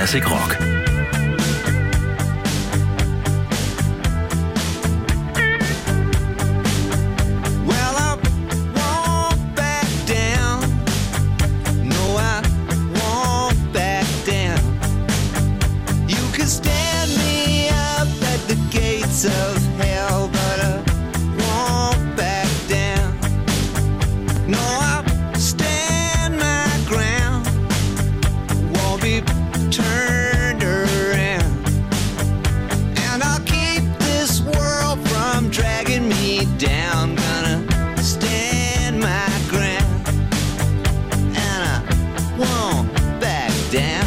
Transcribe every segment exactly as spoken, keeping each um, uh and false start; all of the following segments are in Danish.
Classic Rock. Of hell, but I won't back down. No, I'll stand my ground, won't be turned around, and I'll keep this world from dragging me down. Gonna stand my ground, and I won't back down.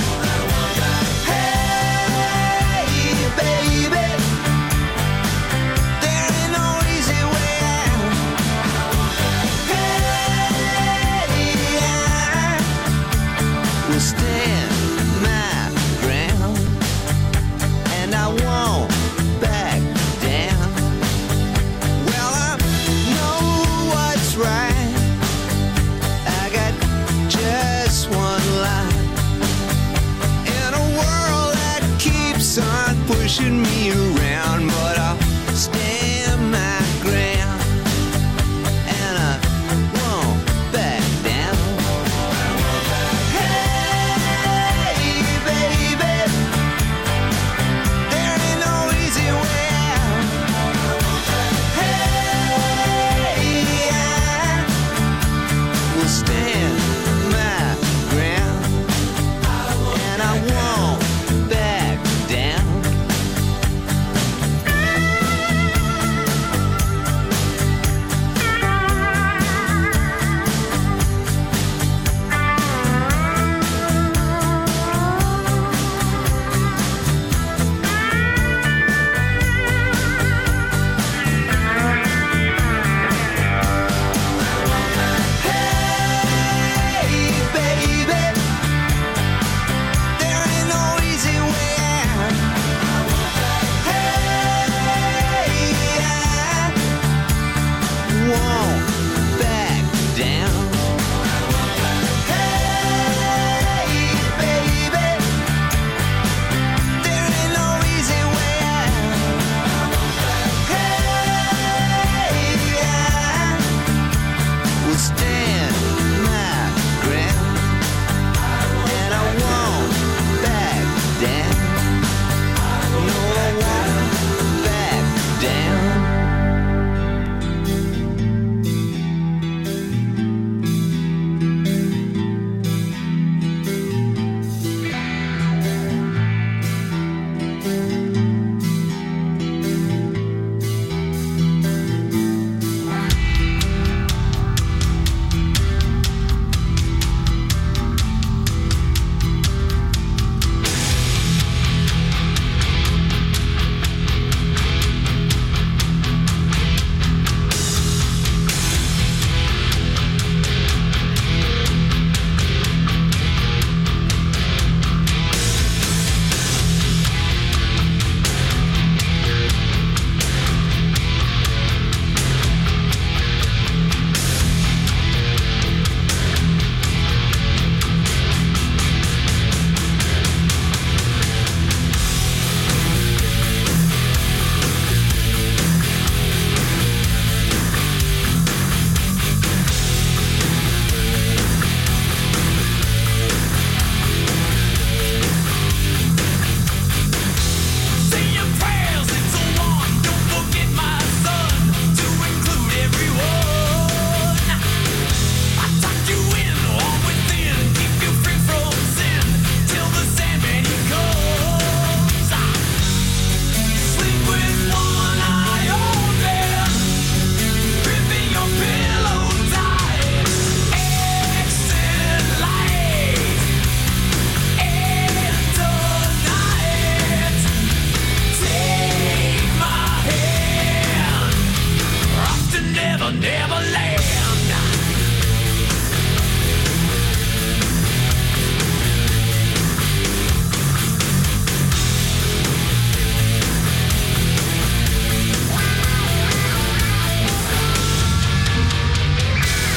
Pushing me around, but I'll stand my ground, and I won't back down. Hey, baby, there ain't no easy way out. Hey, I will stand my ground, and I won't back down.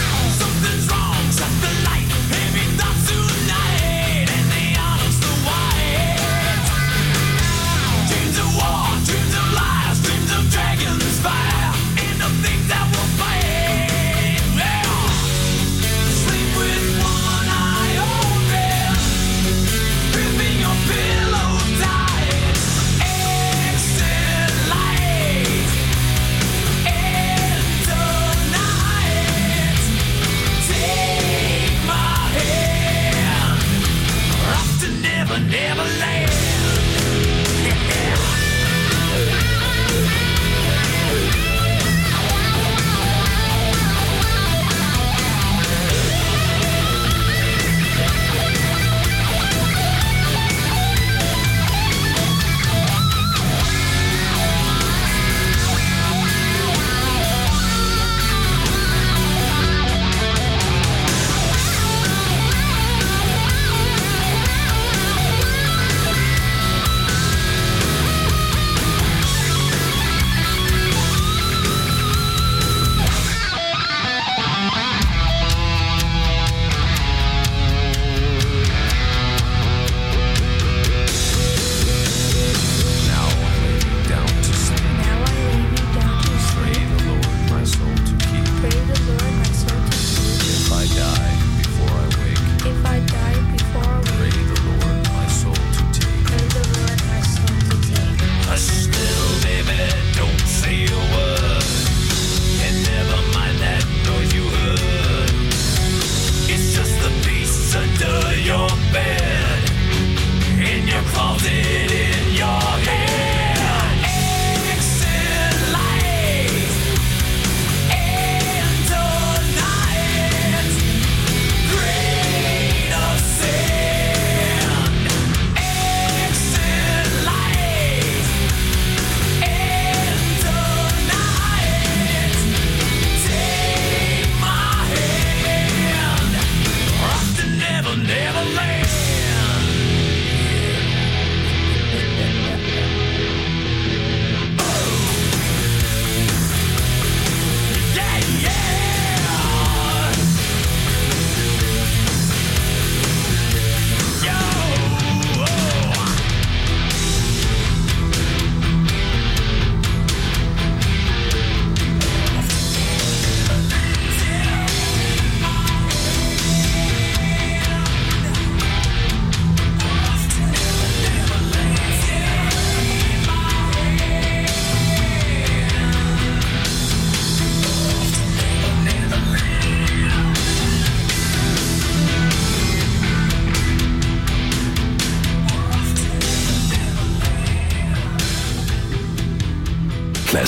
Something's wrong, shut the light, heavy thoughts tonight, and they honest the why.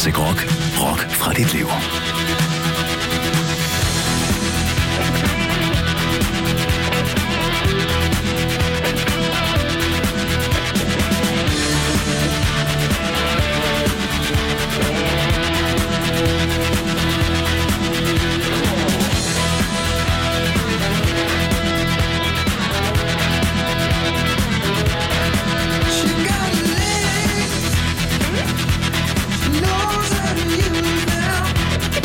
Classic Rock. Rock fra dit liv. Knows how to use them.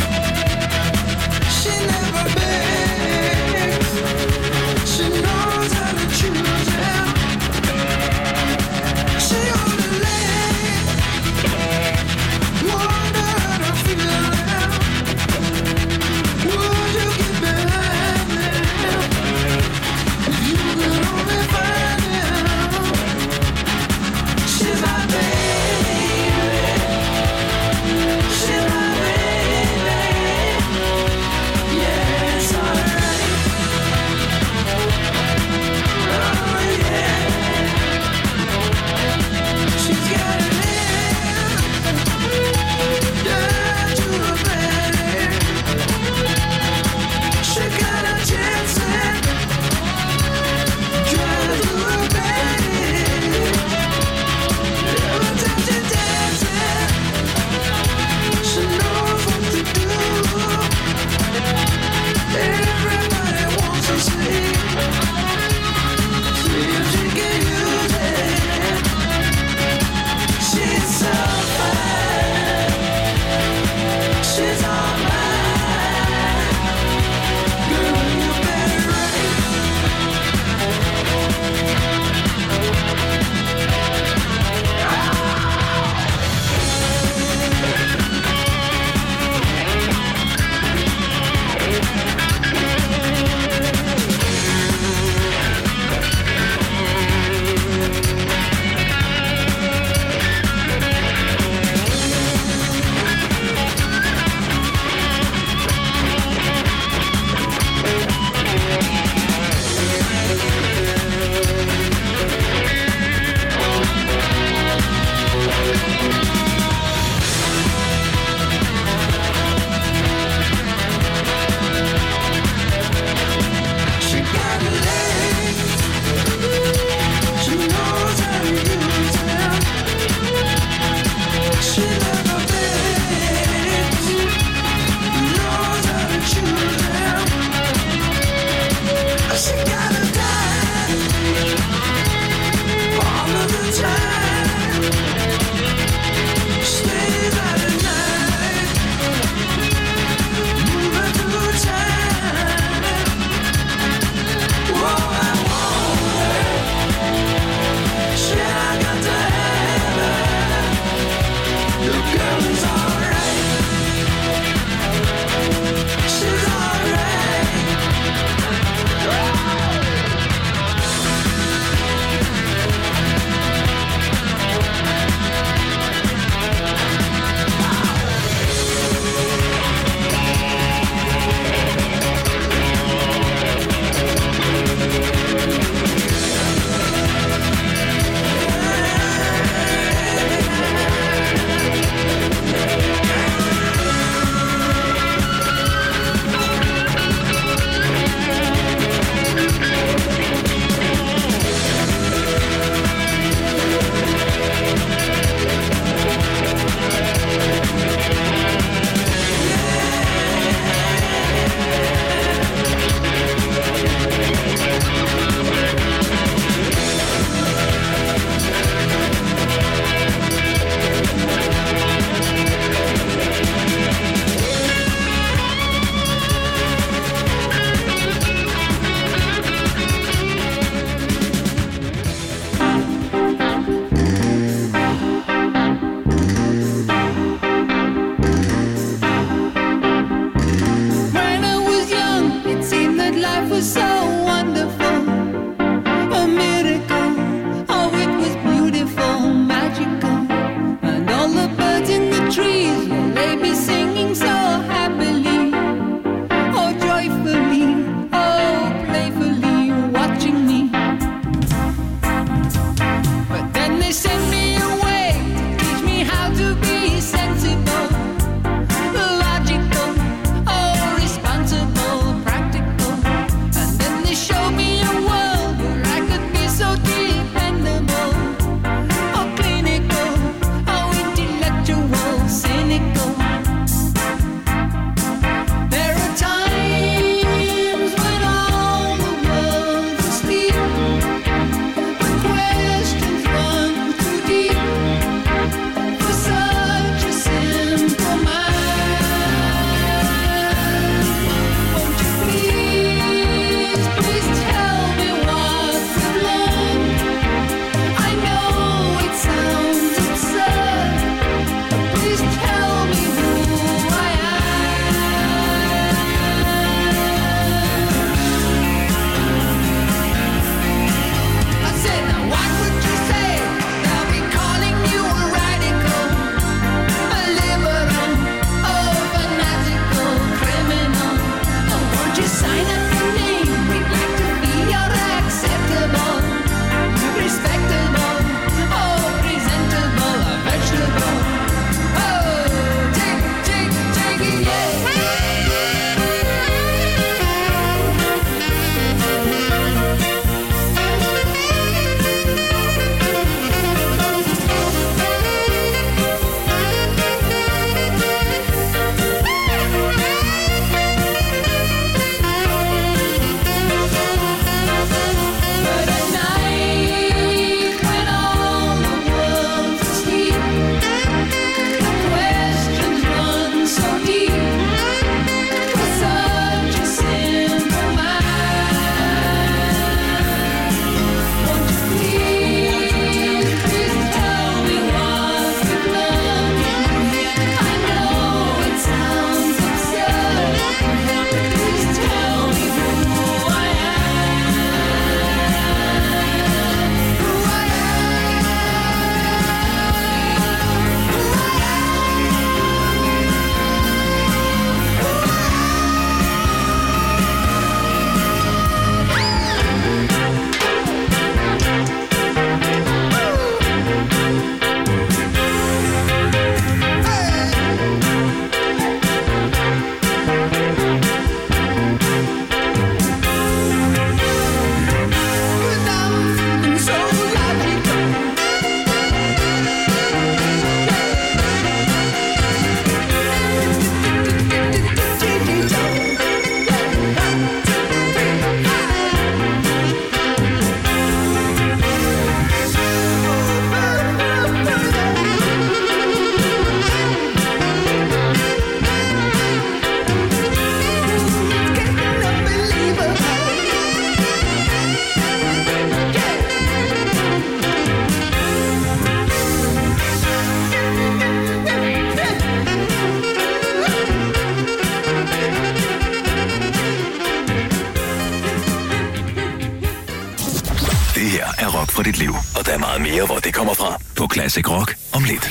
fra dit liv. Og der er meget mere, hvor det kommer fra på Classic Rock om lidt.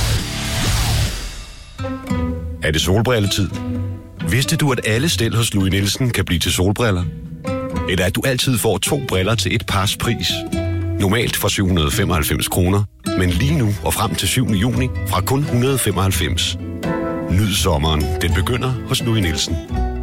Er det solbrilletid? Vidste du, at alle stel hos Louis Nielsen kan blive til solbriller? Eller at du altid får to briller til et pars pris? Normalt for syv hundrede og femoghalvfems kroner, men lige nu og frem til syvende juni fra kun et hundrede og femoghalvfems. Nyd sommeren. Den begynder hos Louis Nielsen.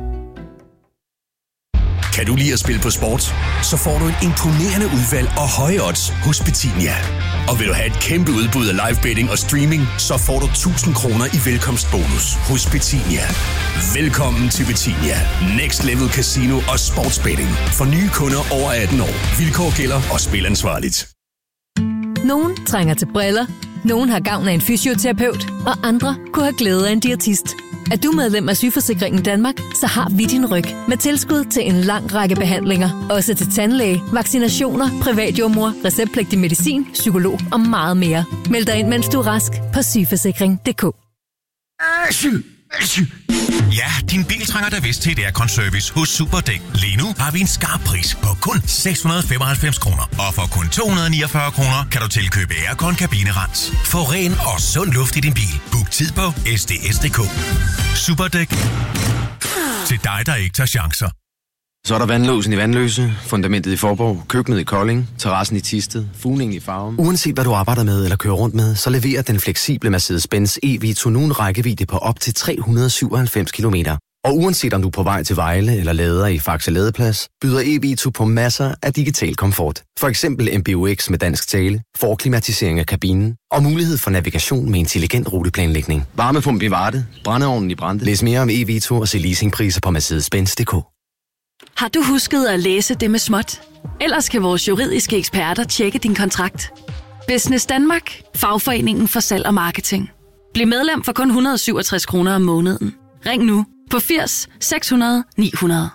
Kan du lide at spille på sport? Så får du et imponerende udvalg og høje odds hos Betinia. Og vil du have et kæmpe udbud af live betting og streaming, så får du tusind kroner i velkomstbonus hos Betinia. Velkommen til Betinia. Next Level Casino og Sportsbetting. For nye kunder over atten år. Vilkår gælder og spil ansvarligt. Nogen trænger til briller. Nogen har gavn af en fysioterapeut. Og andre kunne have glæde af en diætist. Er du medlem af Sygeforsikringen Danmark, så har vi din ryg med tilskud til en lang række behandlinger. Også til tandlæge, vaccinationer, privatjordmor, receptpligtig medicin, psykolog og meget mere. Meld dig ind, mens du er rask på sygeforsikring punktum d k. Ja, din bil trænger da vist til et aircon-service hos Superdæk. Lige nu har vi en skarp pris på kun seks hundrede og femoghalvfems kroner. Og for kun to hundrede og niogfyrre kroner kan du tilkøbe aircon-kabinerens. Få ren og sund luft i din bil. Book tid på S D S punktum d k. Superdæk. Til dig, der ikke tager chancer. Så er der vandlåsen i Vandløse, fundamentet i Forborg, køkkenet i Kolding, terrassen i Thisted, fugningen i Farum. Uanset hvad du arbejder med eller kører rundt med, så leverer den fleksible Mercedes-Benz E-Vito nu en rækkevidde på op til tre hundrede og syvoghalvfems kilometer. Og uanset om du er på vej til Vejle eller lader i Faxe Ladeplads, byder E-Vito på masser af digital komfort. For eksempel M B U X med dansk tale, forklimatisering af kabinen og mulighed for navigation med intelligent ruteplanlægning. Varmepumpe i Varde, brændeovnen i Brande. Læs mere om E-Vito og se leasingpriser på Mercedes Benz punktum d k. Har du husket at læse det med småt? Ellers kan vores juridiske eksperter tjekke din kontrakt. Business Danmark, fagforeningen for salg og marketing. Bliv medlem for kun et hundrede og syvogtres kroner om måneden. Ring nu på firs seks hundrede ni hundrede.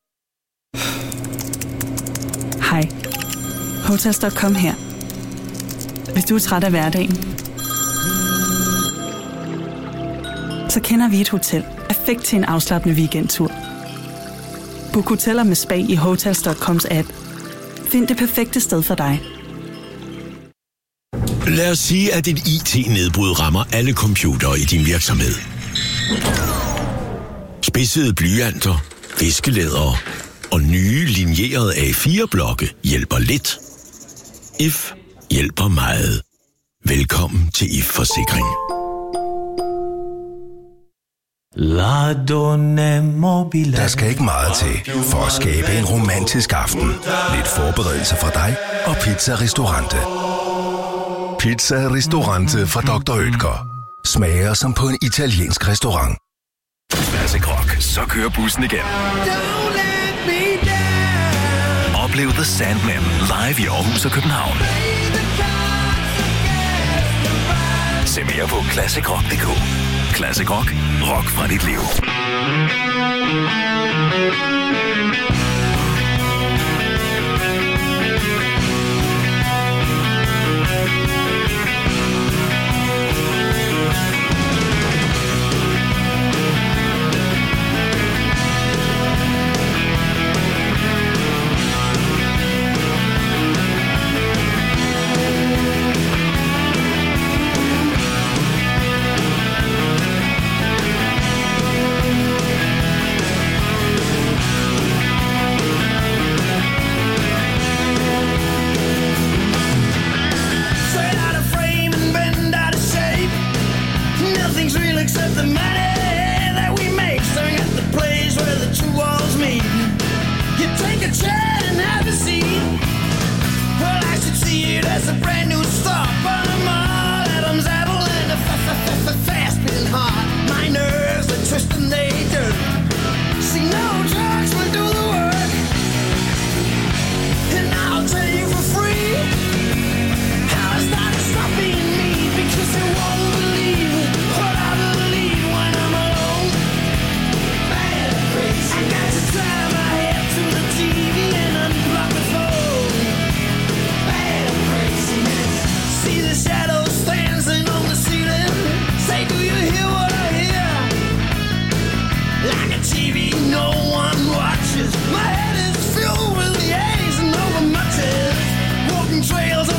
Hej. Hotels punktum com her. Hvis du er træt af hverdagen, så kender vi et hotel perfekt til en afslappende weekendtur. Book hoteller med spa i Hotels punktum coms app. Find det perfekte sted for dig. Lad os sige, at et I T-nedbrud rammer alle computere i din virksomhed. Spidsede blyanter, viskelædere og nye linjerede A fire blokke hjælper lidt. If hjælper meget. Velkommen til If Forsikring. Der skal ikke meget til for at skabe en romantisk aften. Lidt forberedelse fra dig og Pizza Ristorante. Pizza Ristorante fra doktor Oetker. Smager som på en italiensk restaurant. Classic Rock. Så kører bussen igen. Oplev The Sandman live i Aarhus og København. Se mere på classic rock punktum d k. Classic Rock. Rock fra dit liv. Except the money that we make, staring at the place where the two walls meet. You take a chair and have a seat. Well, I should see it as a brand new start. But I'm all Adam's apple and a fast beating heart. My nerves are twisting, they jerk. See, no drugs will do the work, and I'll tell you for free how it's not stopping me, because you won't believe what I believe when I'm alone. Bad and crazy. I got to tie my head to the T V and unplug the phone. Bad and crazy. See the shadows dancing on the ceiling. Say, do you hear what I hear? Like a T V no one watches. My head is filled with the A's and overmatches. Walking trails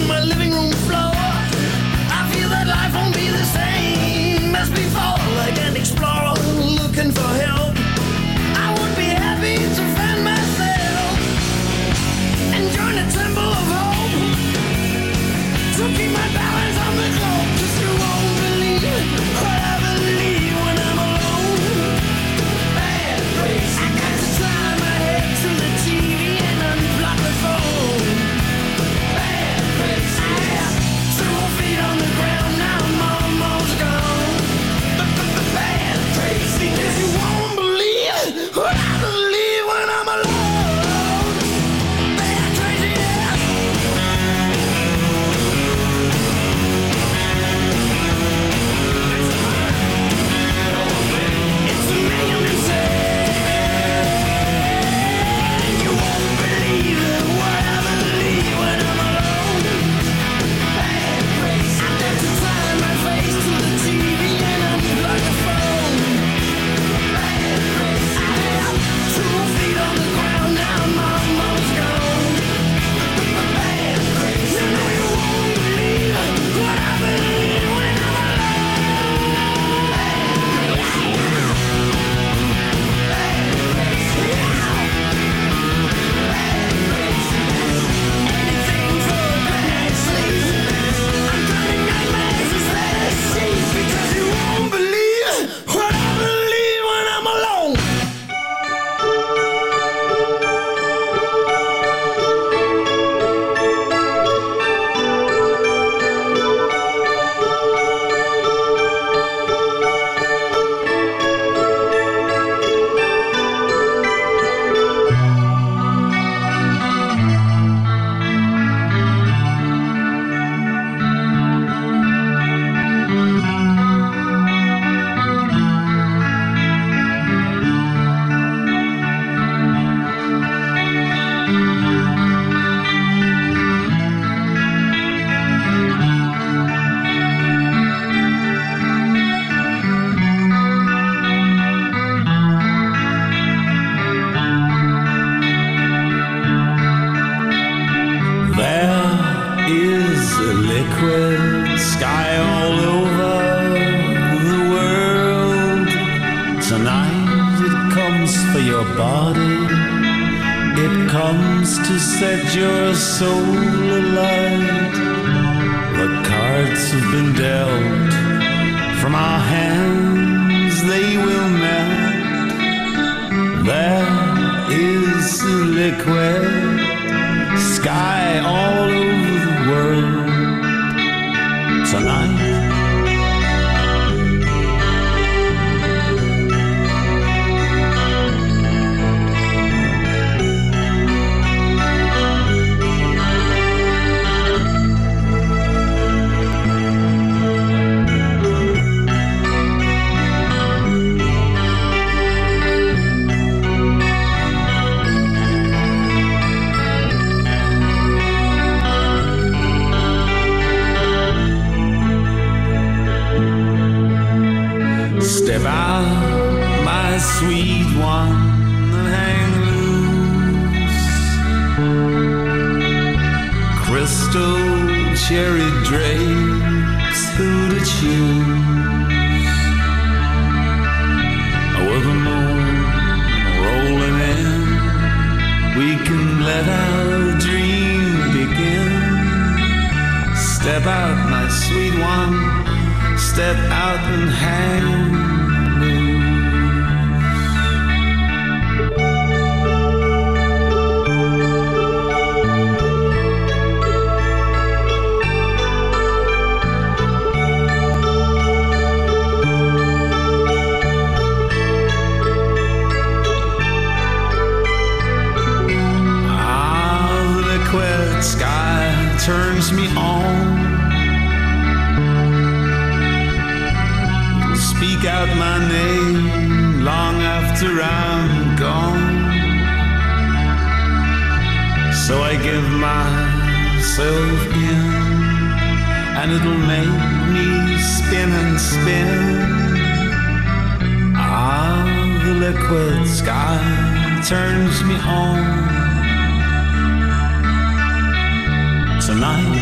comes for your body. It comes to set your soul alight. The cards have been dealt. From our hands they will melt. There is a liquid sky all over the world tonight. Step out, my sweet one, and hang loose. Crystal cherry drapes, who to choose? With the moon rolling in, we can let our dream begin. Step out, my sweet one, step out and hang loose. Ah, the liquid sky turns me on. Speak out my name long after I'm gone. So I give myself in, and it'll make me spin and spin. Ah, the liquid sky turns me on tonight.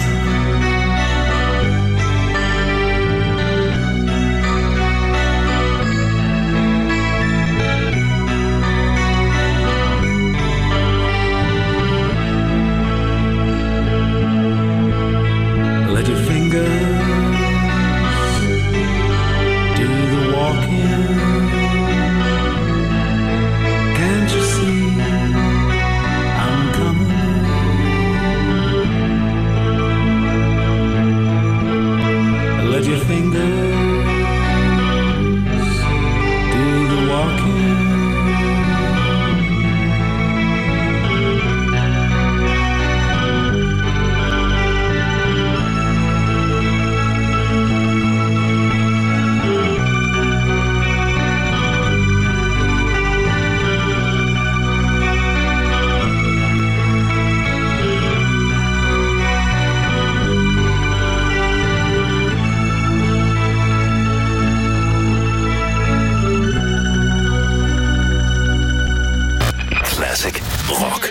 Let your fingers do the walking. Can't you see I'm coming? Let your fingers do the walking. Classic Rock.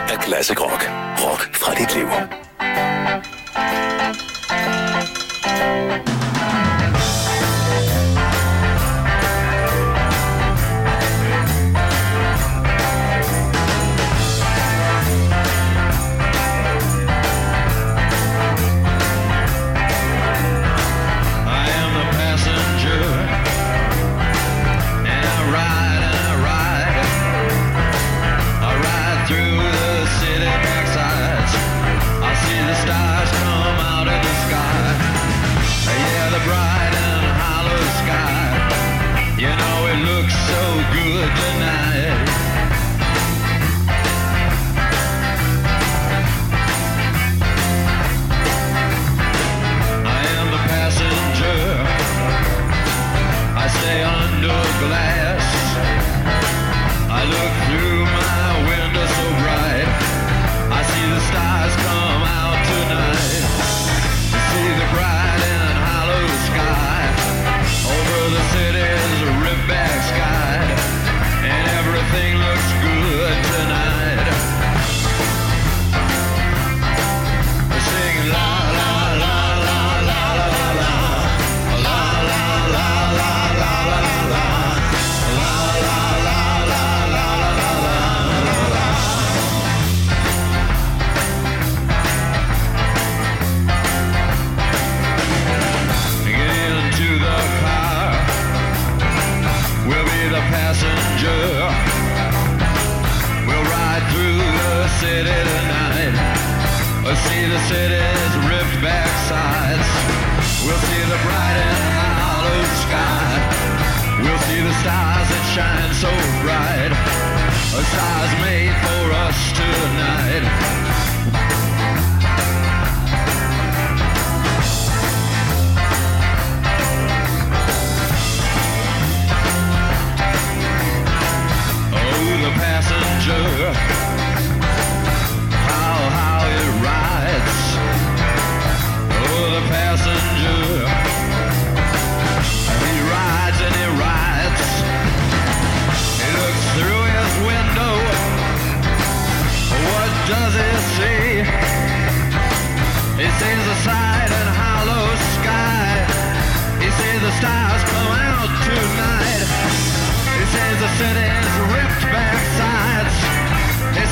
af Classic Rock. Rock fra dit liv. City's ripped back sides. He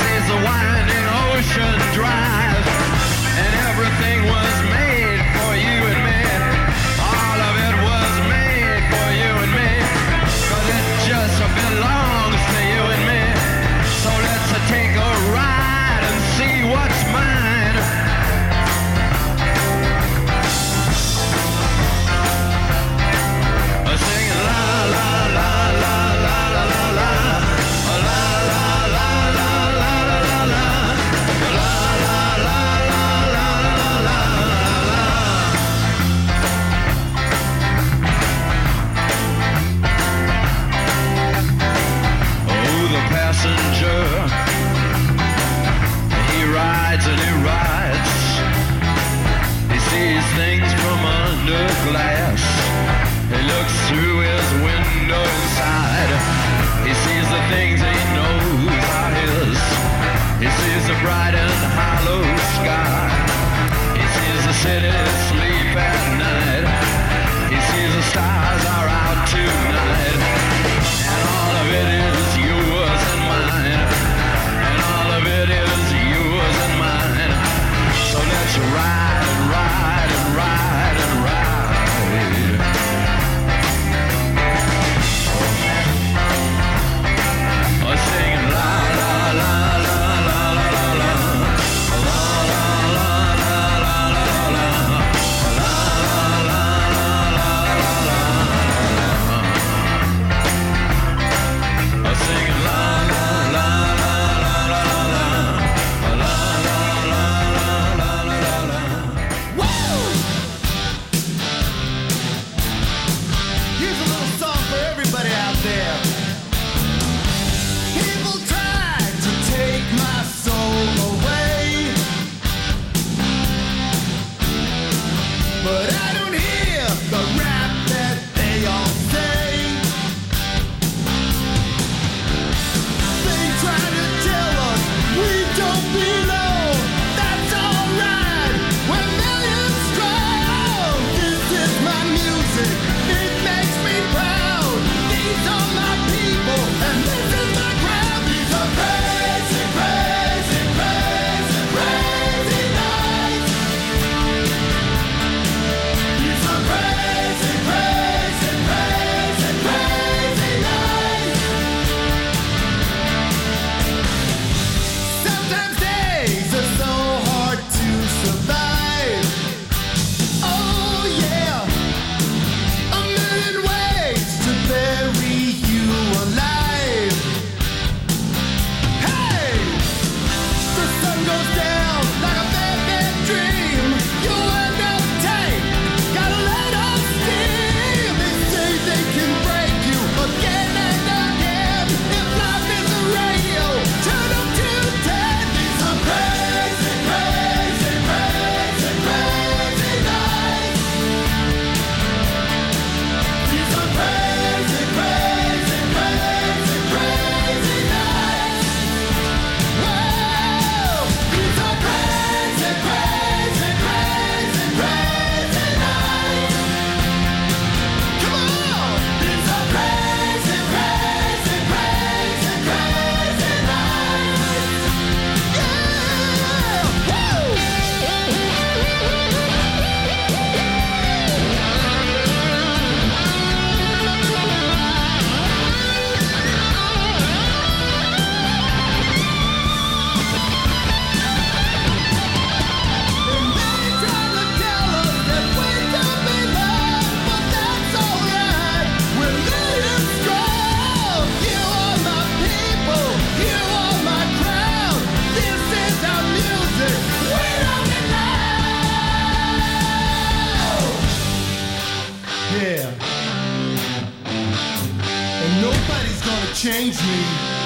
change me,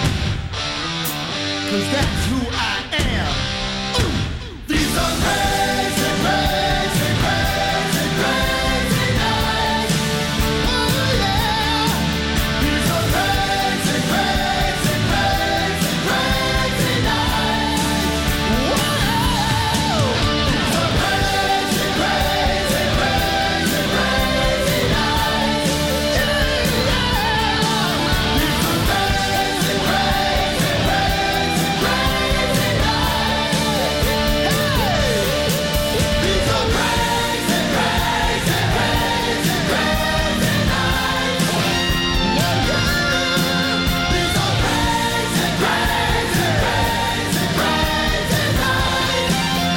'cause that's who I am. Ooh. These are crazy, crazy, crazy, crazy nights. Oh yeah. These are crazy, crazy, crazy, crazy nights. Whoa. These are crazy, crazy, crazy, crazy nights. Yeah, yeah. These are crazy, crazy, crazy, crazy nights. Hey. These are crazy, crazy, crazy, crazy nights. Yeah, yeah. These are crazy, crazy, crazy, crazy nights.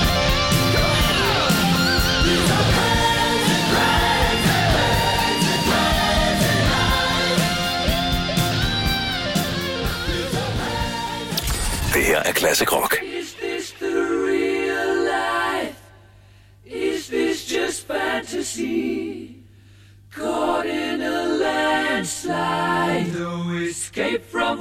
These are crazy, crazy, crazy, crazy nights. Det her er Classic Rock. Is this the real life? Is this just fantasy? Caught in a landslide, no escape from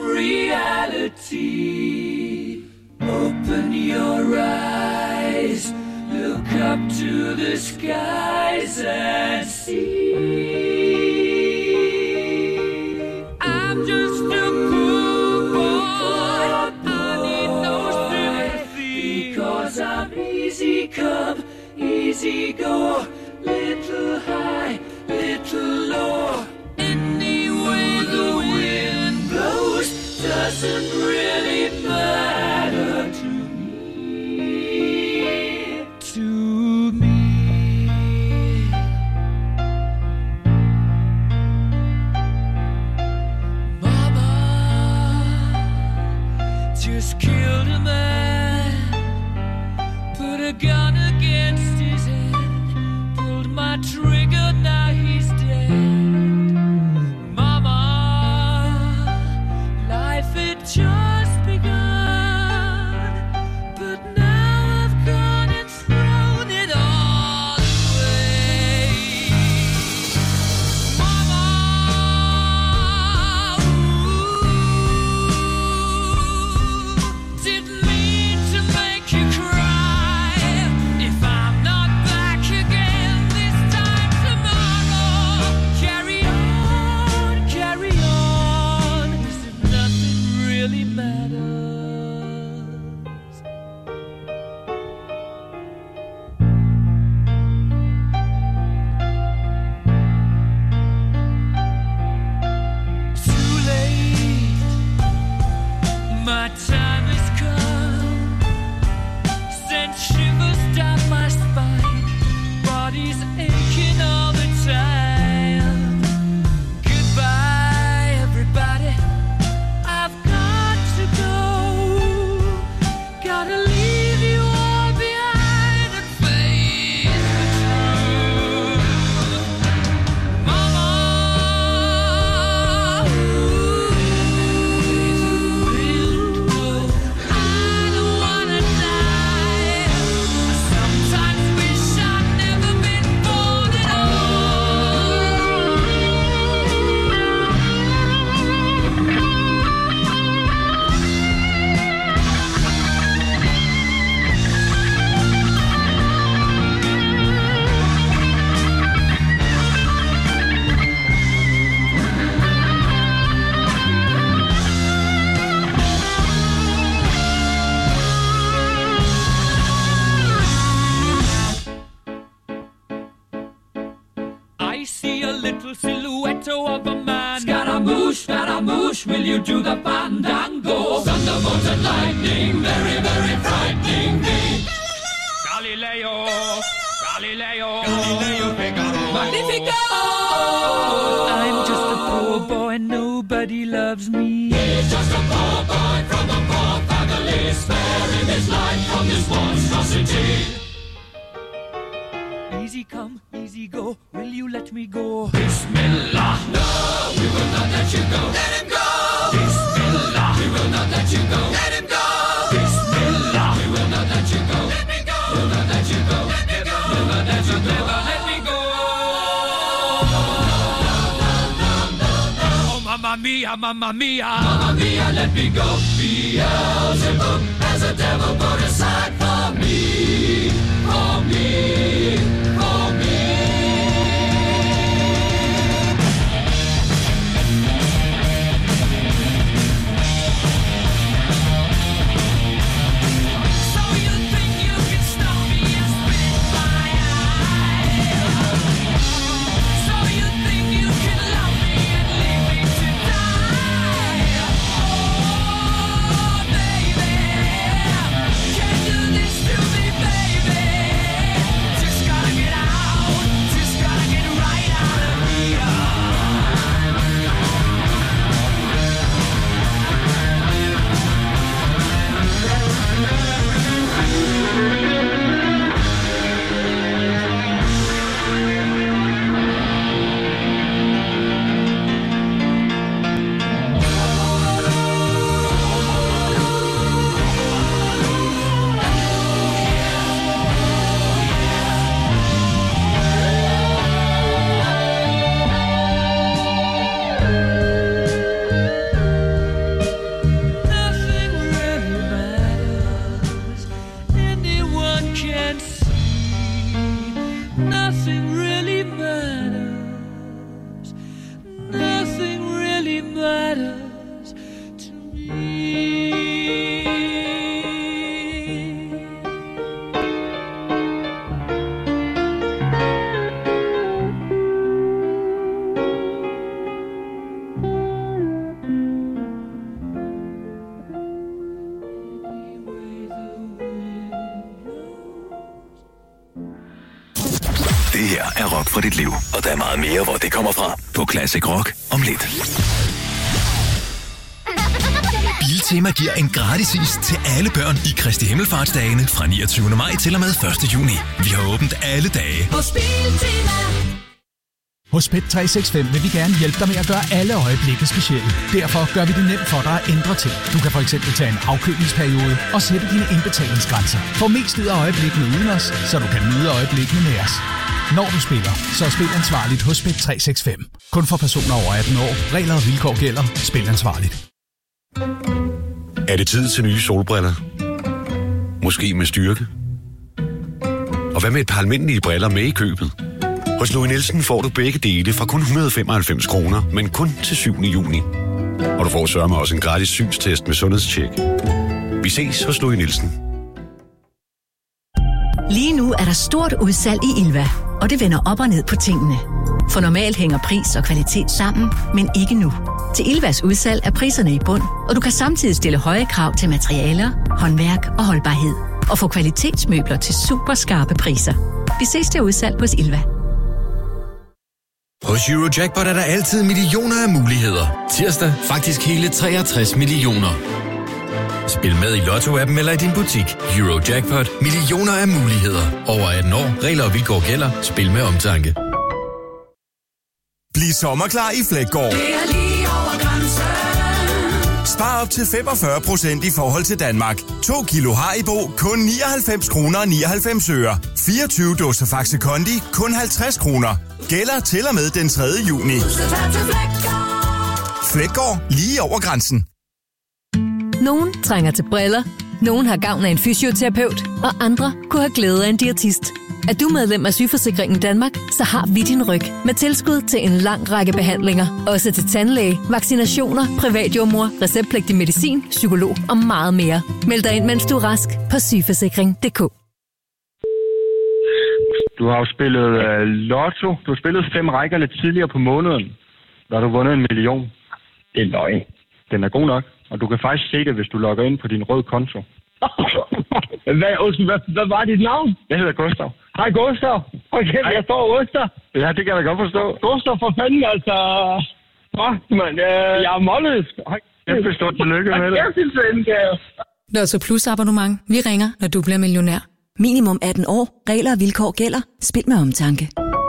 reality. Open your eyes, look up to the skies and see. I'm just a poor boy, I need no sympathy, because I'm easy come, easy go, little high, little low. Any way the wind blows doesn't really matter to me, to me. Mama just killed a man, put a gun against his head, pulled my trigger, now he's dead. Mama, life had just begun, but now I've gone and thrown it all away. Mama, ooh, didn't mean to make you cry. If I'm not back again this time tomorrow, carry on, carry on, as if nothing really matters. Too late, my time has come. Sent shivers down my spine, body's aching all the time. Goodbye, everybody, I've got to go. Gotta leave you all behind and face the truth. Mama, ooh, I don't wanna die. I sometimes wish I'd never been born at I see a little silhouette of a man. Scaramouche, Scaramouche, will you do the fandango? Thunderbolts and lightning, very, very frightening me. Galileo, Galileo, Galileo Figaro, Magnifico! I'm just a poor boy, nobody loves me. He's just a poor boy from a poor family, sparing his life from this monstrosity. Easy come, easy go, will you let me go? Bismillah, no, we will not let you go. Let him go! Bismillah, we will not let you go. Let him go! Bismillah, we will not let you go. Let me go! We'll not let you go. Let me go! We'll not let you go. Never let me go. Oh, Mamma mia, mamma mia. Mamma mia, let me go. Beelzebub has a devil put aside for me, for me, for me. So you think you can stop me and spit my eye? So you think you can love me and leave me to die? Oh, baby, can't do this to me, baby. Just gotta get out, just gotta get right out of here. Nothing really matters. Anyone can see. Nothing really matters. Nothing really matters to me. Det her er Rock for dit liv, og der er meget mere, hvor det kommer fra på Classic Rock om lidt. Biltema giver en gratis is til alle børn i Kristi Himmelfartsdagene fra niogtyvende maj til og med første juni. Vi har åbent alle dage. Hos Biltema. Hos Pet tre seks fem vil vi gerne hjælpe dig med at gøre alle øjeblikke specielle. Derfor gør vi det nemt for dig at ændre ting. Du kan for eksempel tage en afkølingsperiode og sætte dine indbetalingsgrænser. Få mest ud af øjeblikkene uden os, så du kan nyde øjeblikkene med os. Når du spiller, så spil ansvarligt hos Pet tre seks fem. Kun for personer over atten år. Regler og vilkår gælder. Spil ansvarligt. Er det tid til nye solbriller? Måske med styrke? Og hvad med et par almindelige briller med i købet? Hos Louis Nielsen får du begge dele fra kun et hundrede og femoghalvfems kroner, men kun til syvende juni. Og du får sørme også en gratis synstest med sundhedstjek. Vi ses hos Louis Nielsen. Lige nu er der stort udsalg i Ilva, og det vender op og ned på tingene. For normalt hænger pris og kvalitet sammen, men ikke nu. Til Ilvas udsalg er priserne i bund, og du kan samtidig stille høje krav til materialer, håndværk og holdbarhed. Og få kvalitetsmøbler til super skarpe priser. Vi ses til udsalg hos Ilva. Hos Eurojackpot er der altid millioner af muligheder. Tirsdag faktisk hele treogtres millioner. Spil med i Lotto-appen eller i din butik. Eurojackpot. Millioner af muligheder. Over atten år. Regler og vilkår gælder. Spil med omtanke. Bliv sommerklar i Fleggaard. Det er lige over grænsen. Spar op til femogfyrre procent i forhold til Danmark. to kilo Haribo, kun nioghalvfems kroner og nioghalvfems øre. fireogtyve dåser Faxe Kondi, kun halvtreds kroner. Gælder til og med den tredje juni. Fleggaard, lige over grænsen. Nogen trænger til briller, nogen har gavn af en fysioterapeut, og andre kunne have glæde af en diætist. Er du medlem af Sygeforsikringen Danmark, så har vi din ryg med tilskud til en lang række behandlinger. Også til tandlæge, vaccinationer, privatjordmor, receptpligtig medicin, psykolog og meget mere. Meld dig ind, mens du er rask på sygeforsikring punktum d k. Du har jo spillet uh, lotto. Du har spillet fem rækker lidt tidligere på måneden. Der har du vundet en million. Det er løgn. Den er god nok. Og du kan faktisk se det, hvis du logger ind på din røde konto. hvad, hvad, hvad var dit navn? Jeg hedder Gustav. Hej Gustav. Okay, jeg står Gustav. Ja, det kan jeg da godt forstå. Gustav, for fanden altså. Fuck, man. Øh, jeg er målløs. Jeg forstår, tillykke med det. Jeg synes, det er Lotto Plus abonnement. Vi ringer, når du bliver millionær. Minimum atten år. Regler og vilkår gælder. Spil med omtanke.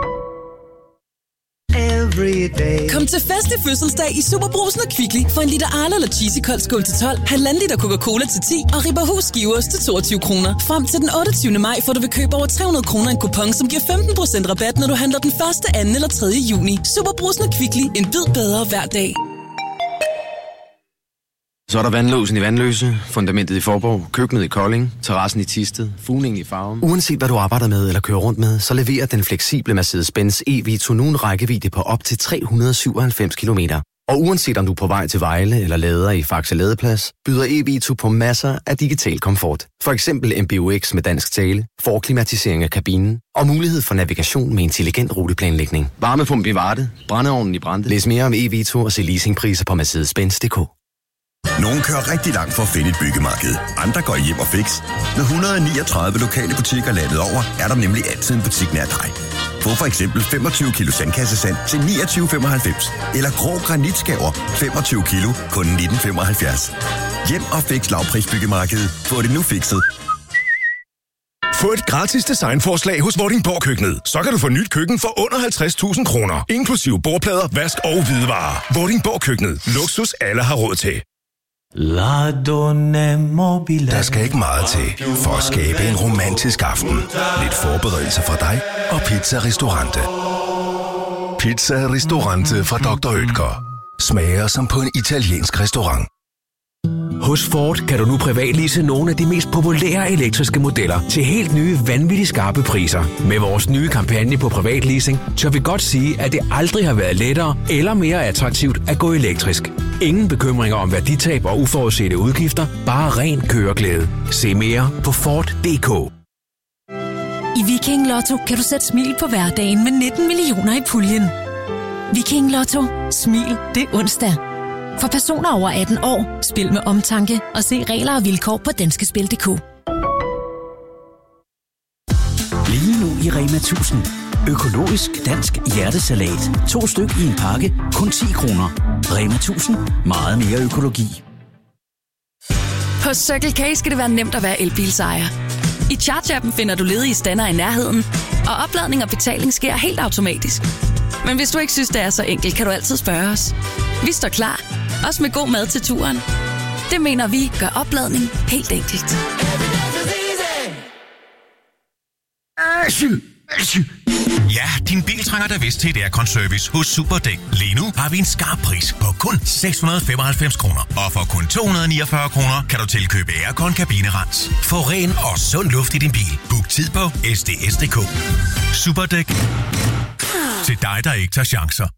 Kom til fest i fødselsdag i Superbrugsen og Kvickly for en liter Arla eller Cheesy kold skål til tolv, halvanden liter Coca-Cola til ti og Ribberhus skiveost til toogtyve kroner. Frem til den otteogtyvende maj får du ved køb over tre hundrede kroner en kupon, som giver femten procent rabat, når du handler den første, anden eller tredje juni. Superbrugsen og Kvickly. En bid bedre hver dag. Så er der vandlåsen i Vandløse, fundamentet i Forborg, køkkenet i Kolding, terrassen i Thisted, fugningen i Farum. Uanset hvad du arbejder med eller kører rundt med, så leverer den fleksible Mercedes-Benz E V to nu en rækkevidde på op til tre hundrede syvoghalvfems kilometer. Og uanset om du er på vej til Vejle eller lader i Faxe Ladeplads, byder E V to på masser af digital komfort. For eksempel M B U X med dansk tale, forklimatisering af kabinen og mulighed for navigation med intelligent ruteplanlægning. Varmepumpen i Varde, brændeovnen i Brande. Læs mere om E V to og se leasingpriser på mercedes benz punktum d k. Nogle kører rigtig langt for at finde et byggemarked. Andre går hjem og fix. Med et hundrede og niogtredive lokale butikker landet over, er der nemlig altid en butik nær dig. Få for eksempel femogtyve kilo sandkassesand til niogtyve femoghalvfems. Eller grå granitskaver femogtyve kilo kun nitten femoghalvfjerds. Hjem og fix lavprisbyggemarkedet. Få det nu fikset. Få et gratis designforslag hos Vordingborg Køkkenet. Så kan du få nyt køkken for under halvtreds tusind kroner. Inklusive bordplader, vask og hvidevarer. Vordingborg Køkkenet. Luksus alle har råd til. Der skal ikke meget til for at skabe en romantisk aften. Lidt forberedelse fra dig og Pizza Ristorante. Pizza Ristorante fra doktor Oetker. Smager som på en italiensk restaurant. Hos Ford kan du nu privatlease nogle af de mest populære elektriske modeller til helt nye, vanvittigt skarpe priser. Med vores nye kampagne på privatleasing, tør vi godt sige, at det aldrig har været lettere eller mere attraktivt at gå elektrisk. Ingen bekymringer om værditab og uforudsete udgifter, bare ren køreglæde. Se mere på Ford punktum d k. I Viking Lotto kan du sætte smil på hverdagen med nitten millioner i puljen. Viking Lotto. Smil det er onsdag. For personer over atten år, spil med omtanke og se regler og vilkår på danskespil punktum d k. Lige nu i Rema tusind. Økologisk dansk hjertesalat. To styk i en pakke. Kun ti kroner. Rema tusind. Meget mere økologi. På Circle K skal det være nemt at være elbilsejer. I Charge-appen finder du ledige stander i nærheden, og opladning og betaling sker helt automatisk. Men hvis du ikke synes, det er så enkelt, kan du altid spørge os. Vi står klar, også med god mad til turen. Det mener vi gør opladning helt enkelt. Ja, din bil trænger da vist til et aircon-service hos Superdæk. Lige nu har vi en skarp pris på kun seks hundrede femoghalvfems kroner. Og for kun to hundrede niogfyrre kroner kan du tilkøbe aircon kabinerens. Få ren og sund luft i din bil. Book tid på S D S punktum d k. Superdæk. Til dig, der ikke tager chancer.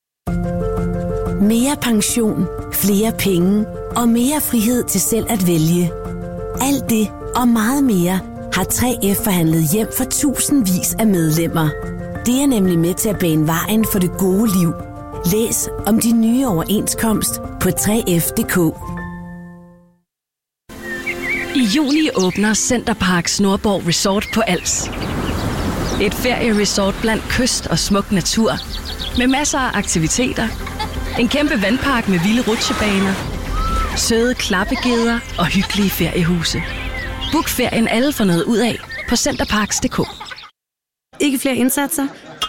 Mere pension, flere penge og mere frihed til selv at vælge. Alt det og meget mere har tre F forhandlet hjem for tusindvis af medlemmer. Det er nemlig med til at bane vejen for det gode liv. Læs om de nye overenskomst på tre F punktum d k. I juli åbner Centerparks Nordborg Resort på Als. Et ferieresort blandt kyst og smuk natur. Med masser af aktiviteter. En kæmpe vandpark med vilde rutsjebaner. Søde klappegeder og hyggelige feriehuse. Book ferien alle får noget ud af på centerparks punktum d k. Ikke flere indsatser?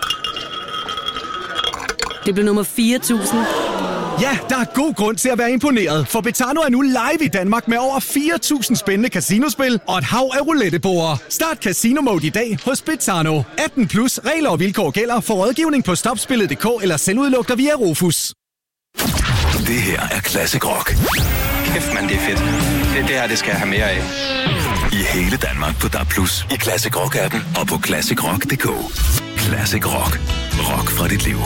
Det blev nummer fire tusind. Ja, der er god grund til at være imponeret, for Betano er nu live i Danmark med over fire tusind spændende casinospil og et hav af rouletteborde. Start Casino Mode i dag hos Betano. atten plus regler og vilkår gælder for rådgivning på stopspillet punktum d k eller selvudluk dig via Rufus. Det her er Classic Rock. Kæft, man, det er fedt. Det, det her, det skal jeg have mere af. I hele Danmark på D A B plus, i Classic Rock-appen og på classic rock punktum d k. Classic Rock. Rock fra dit liv.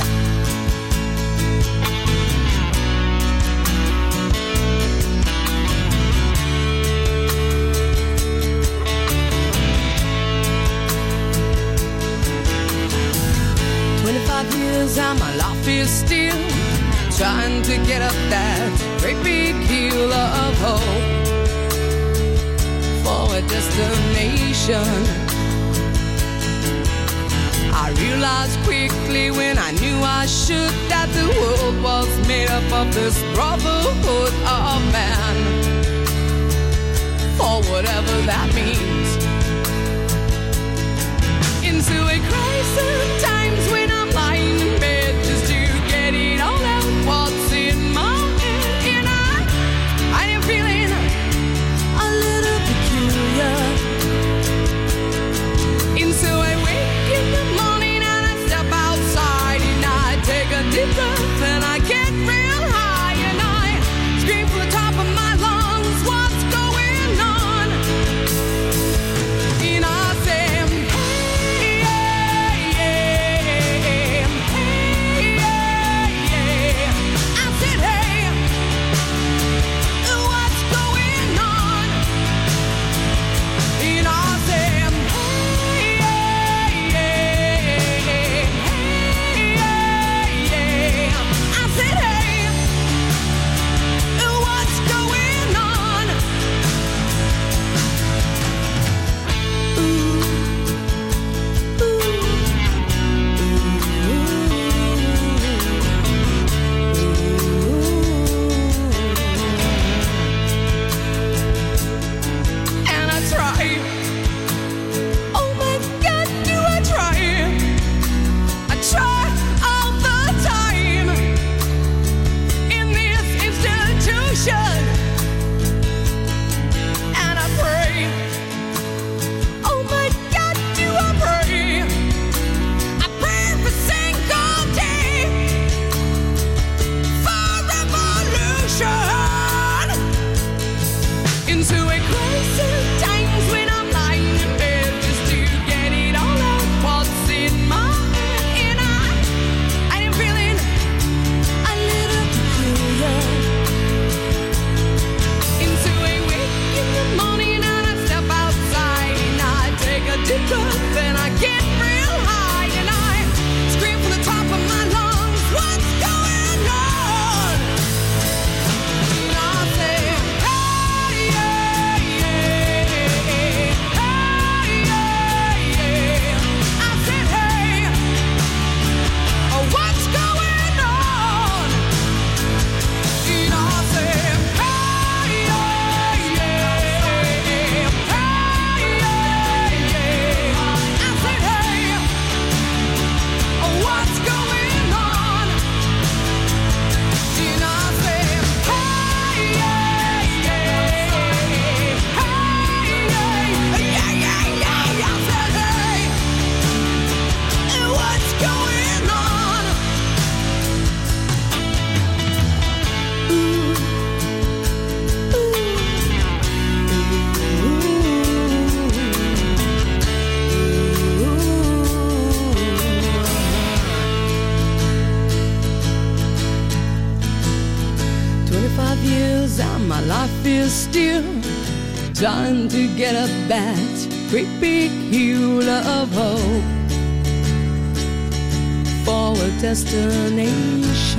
twenty-five years and my life is still trying to get up that great big hill of hope for a destination. I realized quickly when I knew I should that the world was made up of this brotherhood of man, for whatever that means. Into a crisis times when I'm lying in bed just to get it all out what's in my head. And I, I am feeling a little peculiar. And so I wake in the morning and I step outside and I take a deep breath and I get real high and I scream from the top of my is still time to get up that great big hill of hope for a destination.